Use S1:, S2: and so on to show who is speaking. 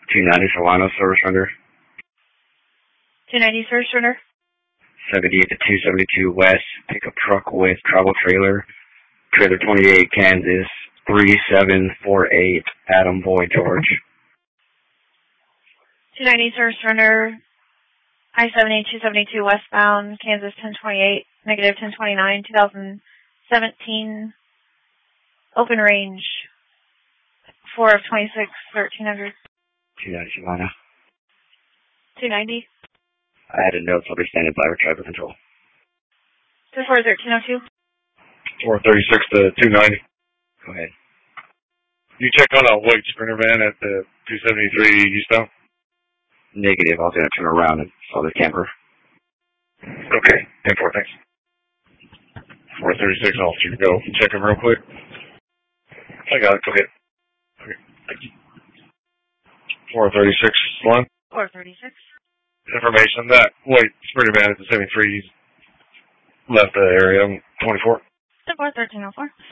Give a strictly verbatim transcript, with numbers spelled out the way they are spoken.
S1: two ninety Solano, service render.
S2: two ninety service render.
S1: seventy-eight to two seventy-two West, pickup truck with travel trailer, trailer twenty-eight, Kansas, three seven four eight, Adam Boyd, George.
S2: two ninety service render, I seventy, two seventy-two westbound, Kansas ten twenty-eight, negative ten twenty-nine, twenty seventeen, open range, four of twenty-six, thirteen hundred.
S1: two ninety Savannah.
S2: two ninety.
S1: I had a note, so I'll be standing by for traffic control.
S2: two four thirteen oh two.
S3: four thirty-six to two ninety.
S1: Go ahead.
S3: You check on a white Sprinter van at the two seventy-three eastbound?
S1: Negative. I was going to turn around and saw the camper.
S3: Okay. ten four, thanks. four thirty-six, I'll let you go. Check him real quick. I got it. Go ahead. Okay. Thank you. four thirty-six, one.
S2: four thirty-six.
S3: Information that white Sprinter van at the seventy-three left the area. twenty-four.
S2: four thirteen oh four.